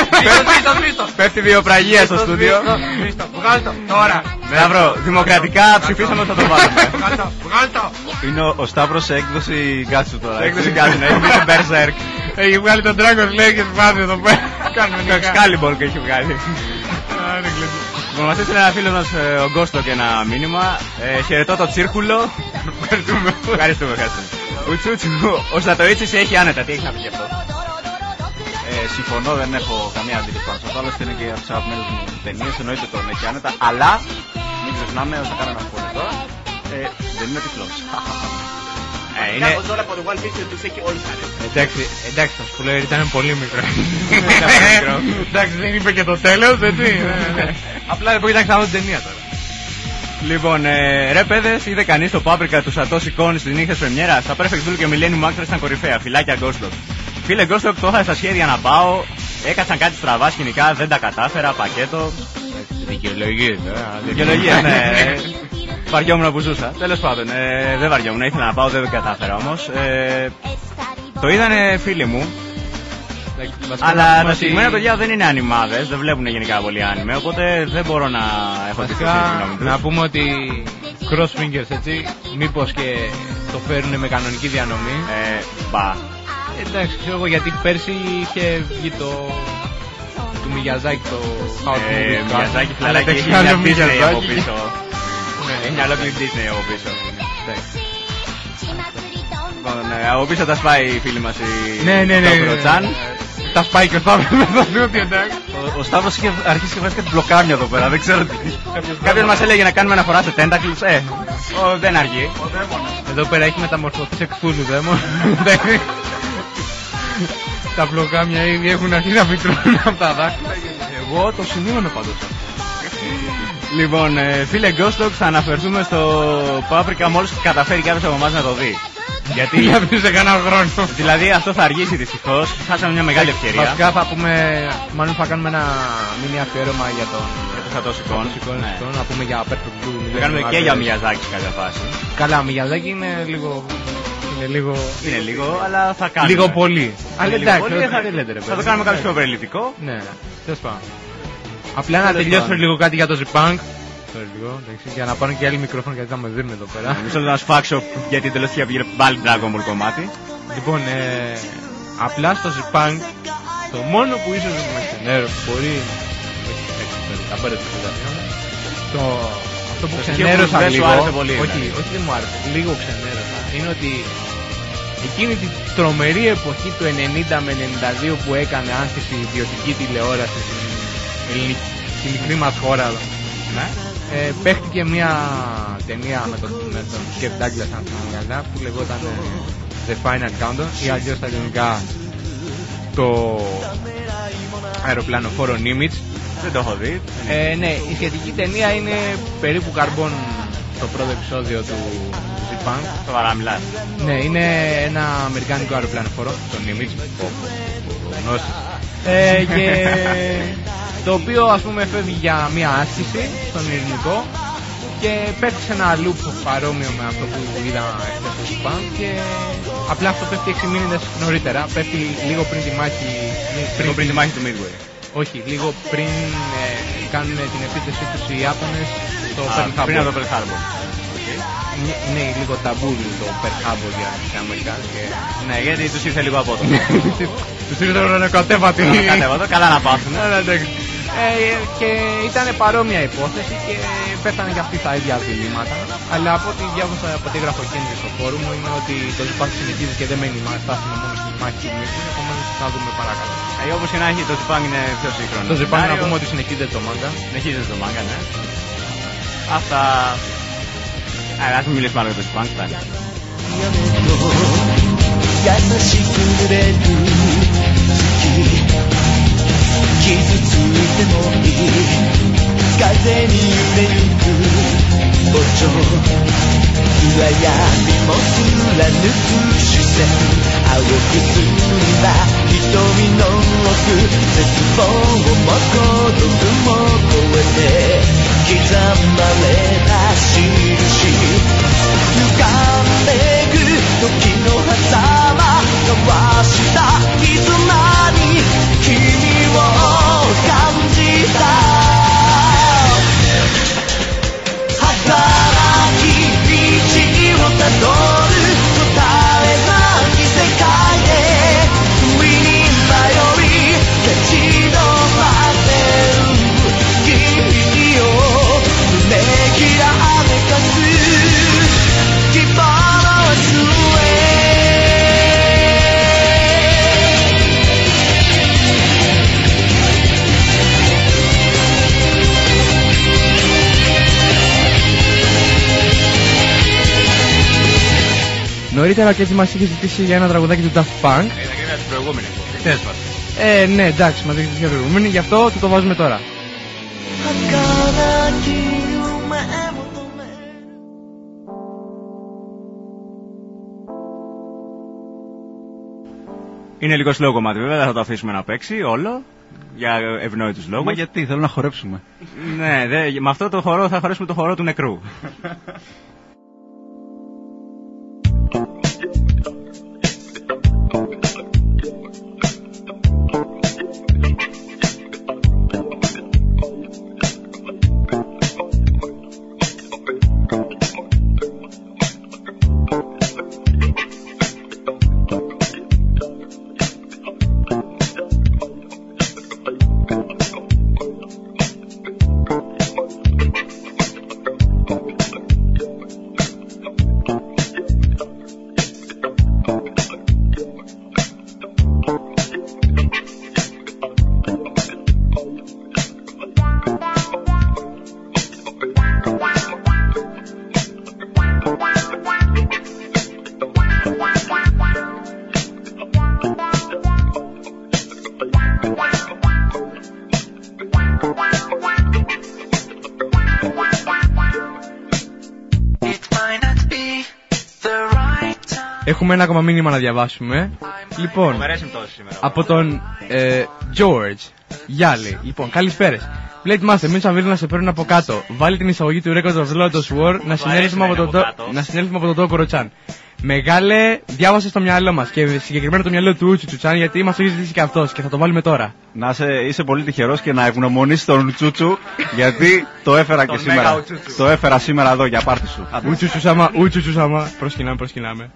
Πέφτει βιοπραγία στο στούντιο. Βγάλ' το τώρα. Σταύρο, δημοκρατικά ψηφίσαμε ότι θα το βάλουμε. Βγάλ' το. Είναι ο, ο Σταύρος σε έκδοση Γκάτσου τώρα. Έκδοση Γκάτσου, ναι, έχει βγει σε Berserk. Έχει βγάλει τον Dragon Slayer και σπάθει εδώ πέρα. Το Excalibur και έχει βγάλει. Λοιπόν, μας έστειλε ένα φίλο μας ο Γκόστο και ένα μήνυμα. Χαιρετώ το τσίρκουλο. Ευχαριστούμε. Ευχαριστούμε, ευχαριστούμε. Ουτσούτσου, ο Στατοίτσης έχει άνετα, τι έχει να πει γι' αυτό. Ε, συμφωνώ, δεν έχω καμία αντίληψη πάνω σε αυτό. Άλλωστε είναι και από τις αγαπημένες μου ταινίες, εννοείται τον έχει άνετα. Αλλά μην ξεχνάμε, θα κάνω ένα σχόλιο τώρα. Ε, δεν είμαι τυφλός. Ε, είναι... Τώρα από το One Piece τους έχει όλους άνετα. Εντάξει, εντάξει, θα σου λέω ήταν πολύ μικρό. Εντάξει, δεν είπε και το τέλος, έτσι. Απλά δεν μπορεί να ξαναδώ την ταινία τώρα. Λοιπόν, ε, ρε παιδες, είδε κανείς το Paprika του Satoshi Kon στις νύχτες πρεμιέρας. Τα Perfect Blue και ο Millennium Actress ήταν κορυφαία. Φιλάκια Ghostlock. Φίλε Ghostlock, το είχα στα σχέδια να πάω. Έκατσαν κάτι στραβά σκηνικά, δεν τα κατάφερα. Πακέτο. Δικαιολογίες, Δικαιολογίες, ναι. Βαριόμουν που ζούσα. Τέλος πάντων, ε, δεν βαριόμουν. Ήθελα να πάω, δεν το κατάφερα όμως. Ε, το είδανε φίλοι μου. Αλλά τα συγκεκριμένα παιδιά δεν είναι ανιμάδες, δεν βλέπουν γενικά πολύ άνιμε, οπότε δεν μπορώ να έχω τη γνώμη τους. Να πούμε ότι crossfingers, έτσι, μήπως και το φέρουν με κανονική διανομή. Ε, μπα. Εντάξει, ξέρω εγώ, γιατί πέρσι είχε βγει το... του Μιγιαζάκη το House ε, Μιγιαζάκη φλαλάκι, έχει μια Disney από πίσω. Έχει μια ολόκληρη Disney από πίσω. Από πίσω τα σπάει η φίλη μας η ναι, ναι, ναι, Τόκρο-τσάν. Τα σπάει και ο Σταύρος με το δούτη, εντάξει. Ο Σταύρος είχε αρχίσει και βγάζει κάτι μπλοκάρια εδώ πέρα, δεν ξέρω τι. Κάποιος μας έλεγε να κάνουμε αναφορά σε Tentacles, ε, δεν αργεί. Εδώ πέρα έχει μεταμορφωθεί σε Cthulhu δαίμον. Τα μπλοκάμια ήδη έχουν αρχίσει να φυτρώνουν από τα δάχτυλα. Εγώ το σημείωνα πάντως. Λοιπόν, φίλε Ghostlock, θα αναφερθούμε στο Paprika μόλις καταφέρει κάποιος από εμάς να το δει. Γιατί σε κανένα χρόνο. Δηλαδή αυτό θα αργήσει δυστυχώς. Χάσαμε μια μεγάλη ευκαιρία. Βασικά θα πούμε, μάλλον θα κάνουμε ένα μίνι αφιέρωμα για τον Satoshi Kon. Να πούμε για Perfect Blue. Θα κάνουμε και για Miyazaki σε κάποια φάση. Καλά, ο Miyazaki είναι λίγο Είναι λίγο. Είναι λίγο, αλλά θα κάνουμε. Λίγο πολύ. Αλλά εντάξει, θα το κάνουμε κάποιο πιο περιληπτικό. Ναι, τέλος πάντων. Απλά να τελειώσω λίγο κάτι για το Zipunk. Για να πάρουν και άλλοι μικρόφωνο γιατί θα με δίνουν εδώ πέρα. Μισό να σφάξω γιατί τέλος είχε βγει πάλι Dragon Ball κομμάτι. Λοιπόν, ε, απλά στο Zipunk το μόνο που ίσως με ξενέρωσε μπορεί. Το αυτό που ξενέρωσα λίγο. Όχι, όχι δεν μου άρεσε. Λίγο ξενέρωσα. Είναι ότι εκείνη την τρομερή εποχή του ενενήντα με ενενήντα δύο που έκανε άνθηση ιδιωτική τηλεόραση στην μικρή μας χώρα. Ναι. Ε, παίχτηκε μια ταινία με τον, με τον Skip Douglas αν θυμάμαι καλά που λεγόταν ε, The Final Countdown ή αλλιώς στα ελληνικά το αεροπλανοφόρο Nimitz. Δεν το έχω δει. Ε, ναι, η σχετική ταινία είναι περίπου καρμπών στο πρώτο επεισόδιο του Zipunk. Το παραμιλάς. Ναι, είναι ένα αμερικάνικο αεροπλανοφόρο, το Nimitz, γνώσεις. Ε, και το οποίο ας πούμε φεύγει για μια άσκηση στον ειρηνικό και πέφτει σε ένα loop παρόμοιο με αυτό που είδαμε χθες στο Zipunk και απλά αυτό πέφτει έξι μήνες νωρίτερα, πέφτει λίγο πριν τη μάχη, πριν, πριν τη μάχη του Midway. Όχι, λίγο πριν ε, κάνουν την επίθεση τους οι Ιάπωνες στο Pearl Harbor. Πριν από το Pearl Harbor. Είναι λίγο ταμπούλι το Pearl Harbor για τους Αμερικάνους και... Ναι, γιατί τους ήρθε λίγο από το. Τους ήρθε να είναι κατέβατοι. Κατέβατο, καλά να πάθουν. Και ήταν παρόμοια υπόθεση και πέφτανε και αυτοί τα ίδια διλήμματα. Αλλά από ό,τι διάβασα από ό,τι έγραφε εκείνη στο φόρουμ είναι ότι το Zipunk συνεχίζει και δεν μένει στάσιμο μόνο στη μάχη του Midway. Επομένως θα δούμε παρακάτω. Ε, όπως και να έχει, το Zipunk είναι πιο σύγχρονο. Το Zipunk να πούμε ότι συνεχίζεται το manga. Συνεχίζεται το manga, ναι. Αυτά. Α, ας μην μιλήσουμε άλλο για το Zipunk, φτάνει. 優しく濡れる月傷ついてもいい風に揺れゆく歩調暗闇も貫く視線青く澄んだ瞳の奥絶望も孤独も超えて刻まれた印歪んでく時の狭間交わした絆に君を感じた儚き道をたどる答えなき世界で不意に迷い立ち止まってる君を胸きらめかす希望の明日へ Νωρίτερα και έτσι μας είχε ζητήσει για ένα τραγουδάκι του Daft Punk. Ήταν και για την προηγούμενη. Χθες μας. Ε, ναι, εντάξει, μας είχε ζητήσει για την προηγούμενη, γι' αυτό του το βάζουμε τώρα. Είναι λίγο slow κομμάτι βέβαια, δεν θα το αφήσουμε να παίξει όλο. Για ευνόητους λόγους. Μα γιατί, θέλω να χορέψουμε. Ναι, δε, με αυτό το χορό θα χορέψουμε το χορό του νεκρού. Έχουμε ένα ακόμα μήνυμα να διαβάσουμε. Λοιπόν, από τον ε, George Γιάλη. Λοιπόν, καλησπέρες. Blade Master, μην σαν να σε παίρνουν από κάτω. Βάλει την εισαγωγή του Record of the Lotus War να συνέλθουμε από τον Τόκορο Chan. Μεγάλε, διάβασε στο μυαλό μας και συγκεκριμένα το μυαλό του Ούτσου Τσουτσάν, γιατί μας το έχει ζητήσει και αυτός και θα το βάλουμε τώρα. Να είσαι, είσαι πολύ τυχερός και να ευγνωμονείς τον Τσούτσου, γιατί το έφερα και σήμερα. Το έφερα σήμερα εδώ για πάρτι σου. Ούτσου Τσουσάμα, Ούτσου Τσουσάμα. Προσκυνάμε, προσκυνάμε.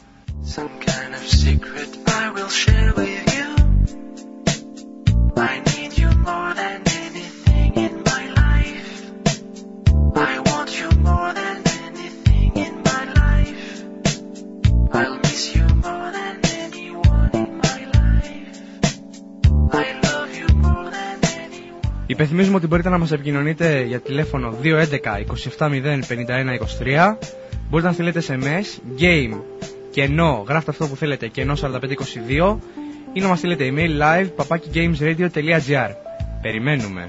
Υπενθυμίζουμε ότι μπορείτε να μας επικοινωνείτε για τηλέφωνο δύο έντεκα είκοσι επτά μηδέν πενήντα ένα είκοσι τρία. Μπορείτε να στείλετε ες εμ ες, game, κενό, γράφτε αυτό που θέλετε, κενό σαράντα πέντε είκοσι δύο, ή να μας στείλετε email live παπάκι gamesradio τελεία τζι άρ. Περιμένουμε.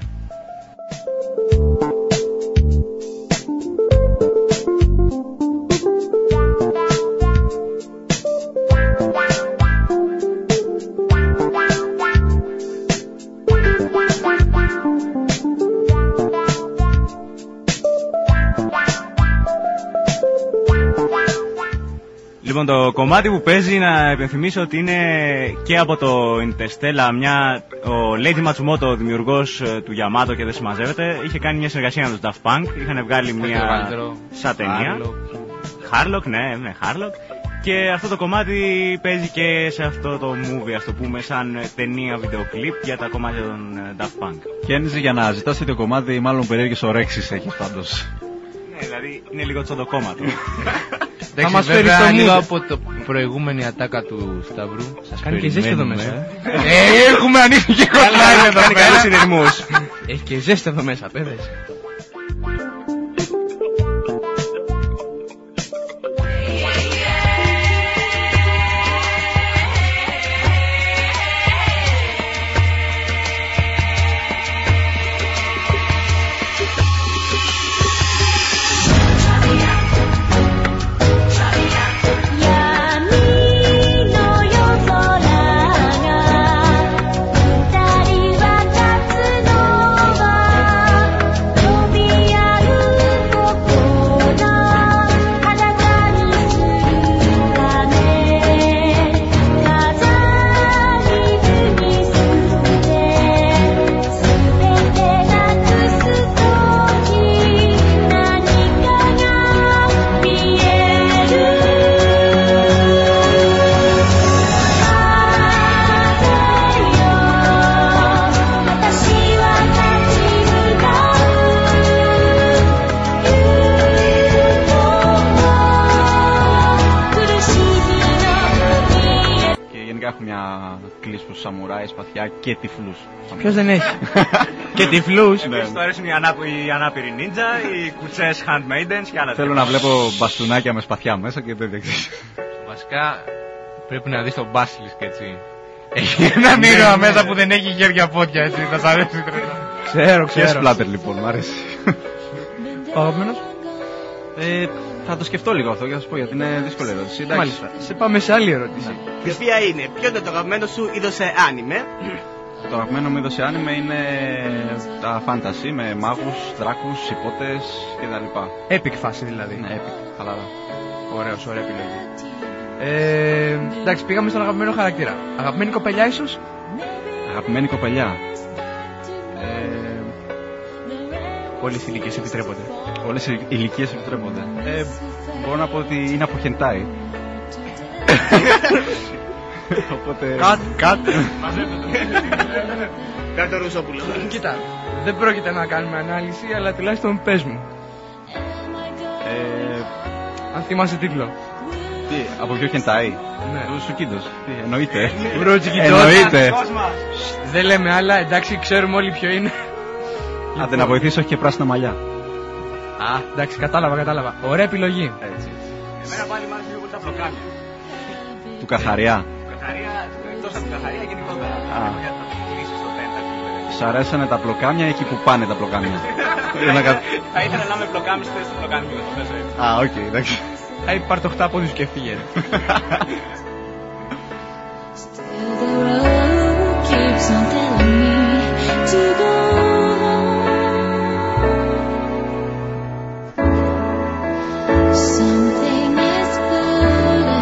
Λοιπόν, το κομμάτι που παίζει, να υπενθυμίσω ότι είναι και από το Interstellar, μια, ο Leiji Matsumoto, ο δημιουργός του Yamato και δεν συμμαζεύεται, είχε κάνει μια συνεργασία με τους Daft Punk, είχαν βγάλει μια σαν ταινία. Harlock, ναι, ναι, Harlock. Και αυτό το κομμάτι παίζει και σε αυτό το movie, ας το πούμε, σαν ταινία βιντεοκλίπ για τα κομμάτια των Daft Punk. Και ένιζε για να ζητάς το κομμάτι, μάλλον περίεργες ορέξεις έχεις πάντως. Ναι, δηλαδή είναι λίγο τσοντοκόμματο. Θα μας φέρει το λίγο από το προηγούμενη ατάκα του Σταυρού. Σας κάνει και ζέστη εδώ μέσα. Ε, έχουμε ανοίξει και κολλάει εδώ πέρα. Έχει και ζέστη εδώ μέσα, παιδες. Σαμουράι, σπαθιά και τυφλούς. Ποιος δεν έχει? Και τυφλούς. Επίσης του αρέσουν οι, ανάπη, οι ανάπηροι νίντζα, οι κουτσές handmaidens και άλλα. Θέλω να βλέπω μπαστούνάκια με σπαθιά μέσα και δεν δεξί. Βασικά πρέπει να δεις τον Basilisk, έτσι. Έχει έναν ήρωα μέσα που δεν έχει χέρια πόδια, έτσι. Θα σ' αρέσει. Ξέρω, ξέρω. Και σπλάτερ λοιπόν, μου αρέσει. Ο αγαπημένος? Ε, θα το σκεφτώ λίγο αυτό για να σας πω, γιατί είναι δύσκολη ερώτηση. Μάλιστα. Σε πάμε σε άλλη ερώτηση. Η οποία είναι, ποιο είναι το αγαπημένο σου είδος σε άνιμε? Το αγαπημένο μου είδος σε άνιμε είναι τα fantasy με μάγους, δράκους, υπότες κτλ. Epic φάση δηλαδή. Ναι, epic, χαλαρά. Ωραίος, ωραία επιλογή. Ε, εντάξει, πήγαμε στον αγαπημένο χαρακτήρα. Αγαπημένη κοπελιά ίσως? Αγαπημένη κοπελιά. Ε, Όλες οι ηλικίες επιτρέπονται. Όλες οι ηλικίες επιτρέπονται. Ε, μπορώ να πω ότι είναι από χεντάι. Οπότε... Κατ, κατ. Κάτω το Ρουσόπουλο. Κοίτα, δεν πρόκειται να κάνουμε ανάλυση, αλλά τουλάχιστον πες μου. Ε, αν θυμάσαι τίτλο. Τι, από ποιο χεντάι? Ναι. Του Σουκίντος. Τι, εννοείται. Εννοείται. Δεν λέμε άλλα, εντάξει, ξέρουμε όλοι ποιο είναι. Άντε να βοηθήσω, έχει και πράσινα μαλλιά. Α, εντάξει, κατάλαβα, κατάλαβα. Ωραία επιλογή. Έτσι. Εμένα πάλι μ' άρεσε λίγο τα πλοκάμια. Του Καθαριά. Του Καθαριά, εκτός από του Καθαριά γενικότερα. Για να κλείσεις το πέντα. Σ' αρέσανε τα πλοκάμια εκεί που πάνε τα πλοκάμια? Θα ήθελα να είμαι πλοκάμις θες το πλοκάμι και το θέσω έτσι. Α, οκ, εντάξει. Αϊ, πάρ' το χτάποδι σου και φύγε. Something is good.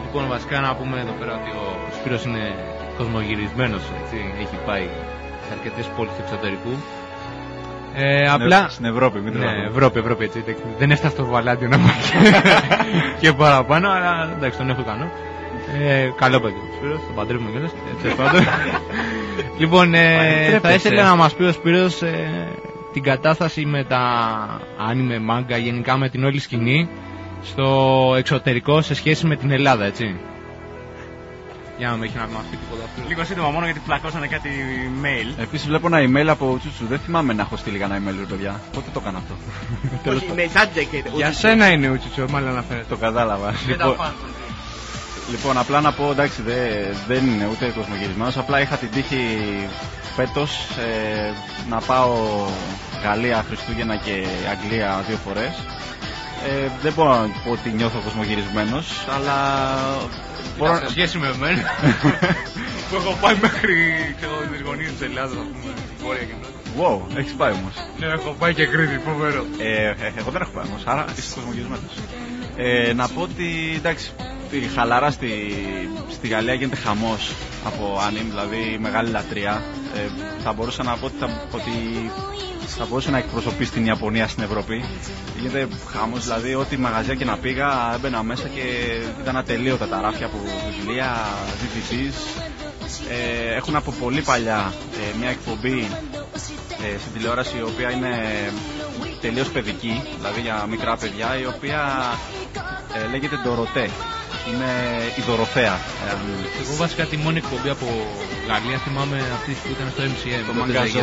Λοιπόν, βασικά να πούμε εδώ πέρα ότι ο Σπύρος είναι κοσμογυρισμένος, έτσι, έχει πάει σε αρκετές πόλεις του εξωτερικού. Ε, απλά... Στην Ευρώπη, μην ναι, Ευρώπη, Ευρώπη, έτσι, δεν έφτασε στο Βαλάντιο να πάει και παραπάνω, αλλά εντάξει, τον έχω ικανό. Ε, καλό παιδί ο Σπύρος, τον παντρεύουμε κιόλας. Λοιπόν, ε, θα ήθελα να μας πει ο Σπύρος ε, την κατάσταση με τα anime, manga, γενικά με την όλη σκηνή στο εξωτερικό σε σχέση με την Ελλάδα, έτσι. Για να μην έχει να μας πει τίποτα αυτό. Λίγο σύντομα μόνο γιατί πλακώσανε κάτι email. Επίσης βλέπω ένα email από Τσούτσου. Δεν θυμάμαι να έχω στείλει κανένα email, ρε παιδιά. Πότε το έκανα αυτό? Όχι, email subject. Για σένα είναι ο Τσούτσου, μάλλον αναφέρεται. Το κατάλαβα. Λοιπόν, λοιπόν, απλά να πω, εντάξει, δε, δεν είναι ούτε κοσμογυρισμένος. Απλά είχα την τύχη φέτος ε, να πάω Γαλλία, Χριστούγεννα και Αγγλία δύο φορές. Ε, δεν μπορώ να πω ότι νιώθω κοσμογυρισμένος, αλλά... Μπορώ... Σε σχέση με εμένα που έχω πάει μέχρι τις γωνίες της Ελλάδας, ας πούμε, Βόρεια και Νότια. Wow, έχεις πάει όμως. Ναι, έχω πάει και Κρήτη, φοβερό. Ε, ε, εγώ δεν έχω πάει όμως, άρα είσαι κοσμογυρισμένος. Ε, να πω ότι, εντάξει, χαλαρά στη, στη Γαλλία γίνεται χαμός από anime, δηλαδή μεγάλη λατρεία. Ε, θα μπορούσα να πω ότι θα, ότι θα μπορούσε να εκπροσωπήσει την Ιαπωνία στην Ευρώπη. Γίνεται χαμός, δηλαδή ό,τι μαγαζιά και να πήγα έμπαινα μέσα και ήταν ατελείωτα τα ράφια από βιβλία, ντι βι ντι. Ε, έχουν από πολύ παλιά ε, μια εκπομπή ε, στην τηλεόραση η οποία είναι τελείως παιδική, δηλαδή για μικρά παιδιά, η οποία ε, λέγεται Ντοροτέ. Είναι η Δωροθέα. Εγώ βασικά τη μόνη εκπομπή από Γαλλία θυμάμαι αυτή που ήταν στο εμ σι εμ. Το Μαγκαζόν.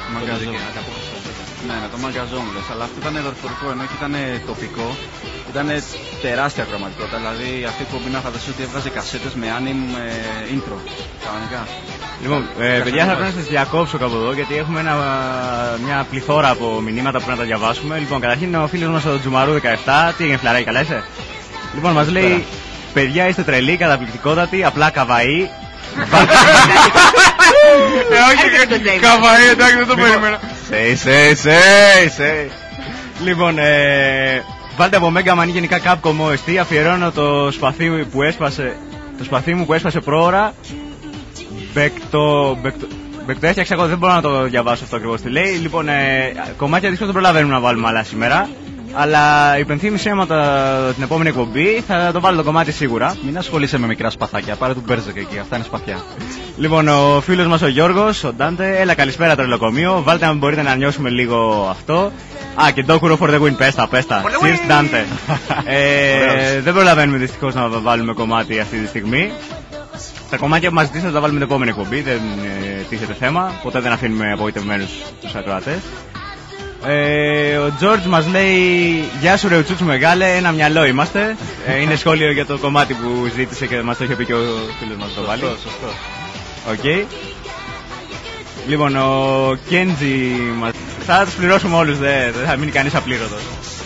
Ναι, ναι, το Μαγκαζόν λες, αλλά αυτό ήταν δορυφορικό, ενώ και ήταν τοπικό. Ήταν τεράστια πραγματικότητα, δηλαδή αυτή η εκπομπή να φανταστείς ότι έβγαζε κασέτες με anime ε, intro, κανονικά. Λοιπόν, ε, παιδιά, θα πρέπει να σας διακόψω κάπου εδώ, γιατί έχουμε ένα, μια πληθώρα από μηνύματα που πρέπει να τα διαβάσουμε. Λοιπόν, καταρχήν ο φίλος μας ο Τζουμαρού δεκαεπτά, τι έγινε φλαράκι, καλά είσαι? Λοιπόν, μας λέει, παιδιά είστε τρελοί, καταπληκτικότατοι, απλά καβαΐ. Ε, όχι, καβαΐ, εντάξει, δεν το περίμενα. Say, say, say, say. Λοιπόν, ε, βάλτε από Mega Man γενικά Capcom ο ες τι, αφιερώνω το σπαθί που έσπασε, το σπαθί μου που έσπασε πρόωρα. Μπεκτο, μπεκτο, μπεκτο έφτιαξα εγώ, δεν μπορώ να το διαβάσω αυτό ακριβώς τι λέει. Λοιπόν, ε, κομμάτια δίσκος δεν προλαβαίνουμε να βάλουμε άλλα σήμερα. Αλλά υπενθύμησέ μου την επόμενη εκπομπή, θα το βάλω το κομμάτι σίγουρα. Μην ασχολείσαι με μικρά σπαθάκια, πάρε του Μπέρζεκ εκεί, αυτά είναι σπαθιά. Λοιπόν, ο φίλος μας ο Γιώργος, ο Ντάντε, έλα καλησπέρα τρελοκομείο, βάλτε αν μπορείτε να νιώσουμε λίγο αυτό. Α, και Dokuro for the win, πέστα, πέστα. Cheers, Ντάντε. ε, δεν προλαβαίνουμε δυστυχώς να βάλουμε κομμάτι αυτή τη στιγμή. Τα κομμάτια που μας ζητήσατε θα τα βάλουμε την επόμενη εκπομπή, δεν ε, τίθεται θέμα, ποτέ δεν αφήνουμε απογοητευμένους τους ακροατές. Ε, ο George μας λέει, γεια σου ρε Ουτσούτσου μεγάλε, ένα μυαλό είμαστε. ε, Είναι σχόλιο για το κομμάτι που ζήτησε και μας το είχε πει και ο φίλος μας το βάλει. Σωστό, σωστό. Οκ. Okay. Λοιπόν, ο Κέντζι μας... θα τους πληρώσουμε όλους, δεν δε θα μείνει κανείς απλήρωτος.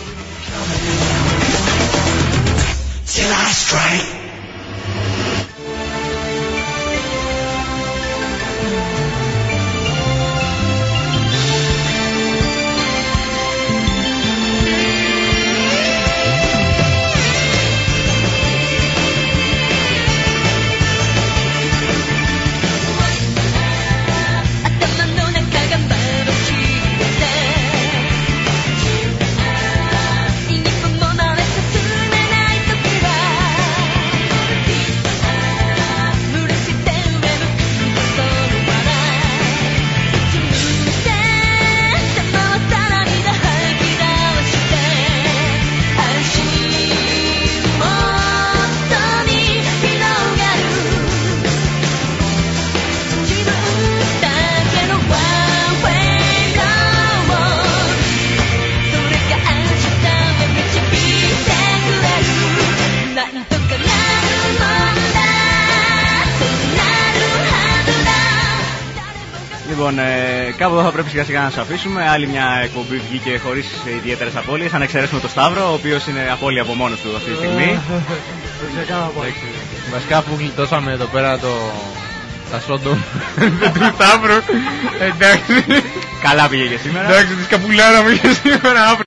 Λοιπόν, ε, κάπου εδώ θα πρέπει σιγά σιγά να σας αφήσουμε. Άλλη μια εκπομπή βγήκε χωρίς ιδιαίτερες απώλειες. Αν εξαιρέσουμε το Σταύρο, ο οποίος είναι απώλεια από μόνος του αυτή τη στιγμή. Βασικά που γλιτώσαμε εδώ πέρα το... τα σόντο του Σταύρου. Εντάξει. Καλά πήγε και σήμερα. Εντάξει, τη σκαπουλάρα πήγε σήμερα.